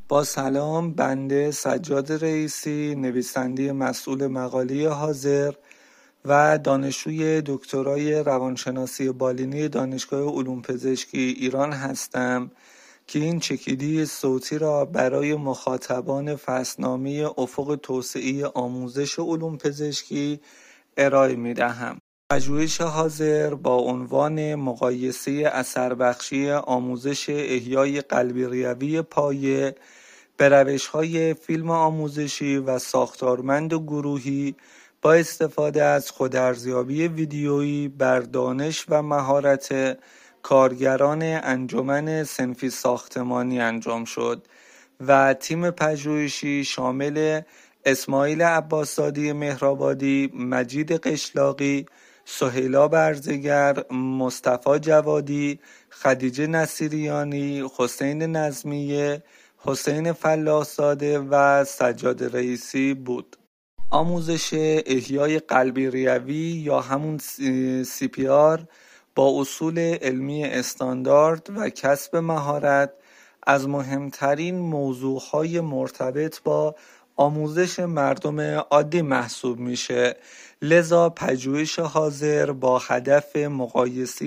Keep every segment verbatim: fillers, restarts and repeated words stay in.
با سلام، بنده سجاد رئیسی، نویسنده مسئول مقاله حاضر و دانشجوی دکترای روانشناسی بالینی دانشگاه علوم پزشکی ایران هستم که این چکیدی صوتی را برای مخاطبان فصلنامه افق توسعه آموزش علوم پزشکی ارائه می دهم. پژوهش حاضر با عنوان مقایسه اثربخشی آموزش احیای قلبی ریوی پایه به روش‌های فیلم آموزشی و ساختارمند گروهی با استفاده از خودارزیابی ویدیویی بر دانش و مهارت کارگران انجمن صنفی ساختمانی انجام شد و تیم پژوهشی شامل اسماعیل عباسزاده مهرآبادی، مجید قشلاقی، سهیلا برزگر، مصطفی جوادی، خدیجه نصیریانی، حسین نظمیه، حسین فلاح‌زاده و سجاد رئیسی بود. آموزش احیای قلبی ریوی یا همون سی پی آر با اصول علمی استاندارد و کسب مهارت از مهمترین موضوعهای مرتبط با آموزش مردم عادی محسوب میشه. لذا پژوهش حاضر با هدف مقایسه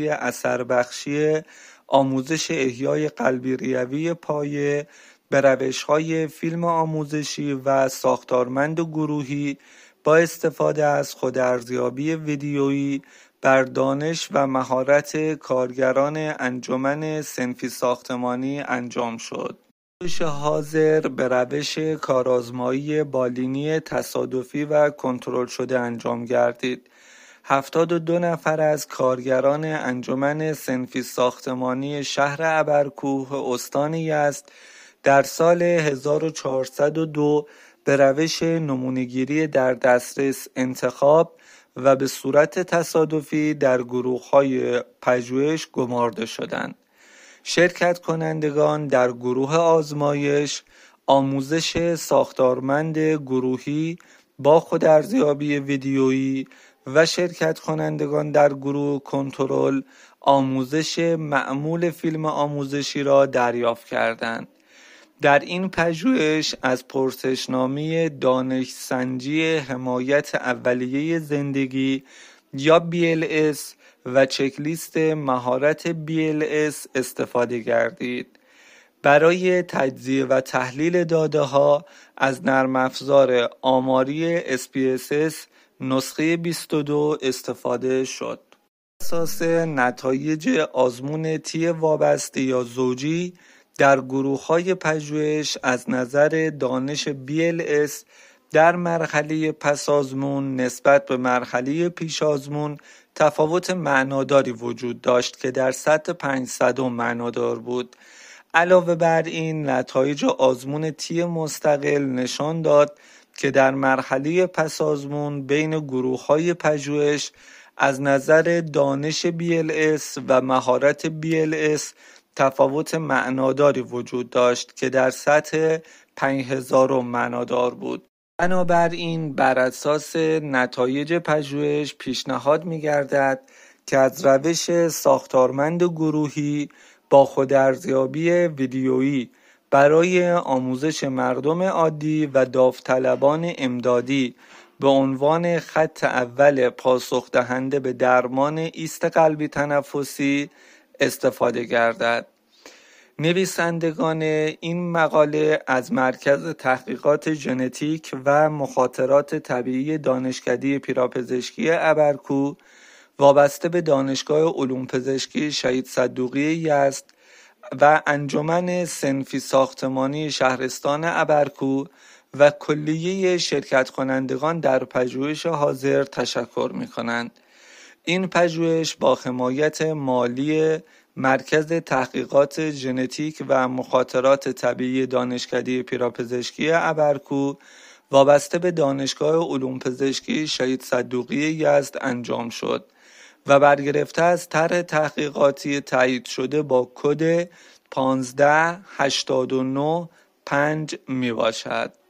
اثربخشی آموزش احیای قلبی ریوی پایه به روش‌های فیلم آموزشی و ساختارمند گروهی با استفاده از خودارزیابی ویدیویی بر دانش و مهارت کارگران انجمن صنفی ساختمانی انجام شد. پژوهش حاضر به روش کارآزمایی بالینی تصادفی و کنترل شده انجام گردید. هفتاد و دو نفر از کارگران انجمن صنفی ساختمانی شهر ابرکوه استان یزد در سال هزار و چهارصد و دو به روش نمونه‌گیری در دسترس انتخاب و به صورت تصادفی در گروه‌های پژوهش گمارده شدند. شرکت کنندگان در گروه آزمایش آموزش ساختارمند گروهی با خودارزیابی ویدیویی و شرکت کنندگان در گروه کنترل آموزش معمول فیلم آموزشی را دریافت کردند. در این پژوهش از پرسشنامه دانش‌سنجی حمایت اولیه زندگی یا بی ال اس و چکلیست مهارت بی ال اس استفاده گردید. برای تجزیه و تحلیل داده‌ها از نرم افزار آماری اس پی اس اس نسخه بیست و دو استفاده شد. اساس نتایج آزمون تی وابسته یا زوجی در گروه‌های پژوهش از نظر دانش بی ال اس در مرحله پس آزمون نسبت به مرحله پیش آزمون تفاوت معناداری وجود داشت که در سطح پنجصدم معنادار بود. علاوه بر این نتایج آزمون تی مستقل نشان داد که در مرحله پس آزمون بین گروه‌های پژوهش از نظر دانش بی ال اس و مهارت بی ال اس تفاوت معناداری وجود داشت که در سطح پنج هزارم معنادار بود. بنابراین بر اساس نتایج پژوهش پیشنهاد می‌گردد که از روش ساختارمند گروهی با خودارزیابی ویدیویی برای آموزش مردم عادی و داوطلبان امدادی به عنوان خط اول پاسخ دهنده به درمان ایست قلبی تنفسی استفاده گردد. نویسندگان این مقاله از مرکز تحقیقات ژنتیک و مخاطرات طبیعی دانشکده پیراپزشکی ابرکوه وابسته به دانشگاه علوم پزشکی شهید صدوقی یزد و انجمن صنفی ساختمانی شهرستان ابرکوه و کلیه شرکت کنندگان در پژوهش حاضر تشکر می‌کنند. این پژوهش با حمایت مالی مرکز تحقیقات ژنتیک و مخاطرات طبیعی دانشکده پیراپزشکی ابرکوه وابسته به دانشگاه علوم پزشکی شهید صدوقی یزد انجام شد و برگرفته از طرح تحقیقاتی تایید شده با کد پانزده هشتاد و نه پنج می باشد.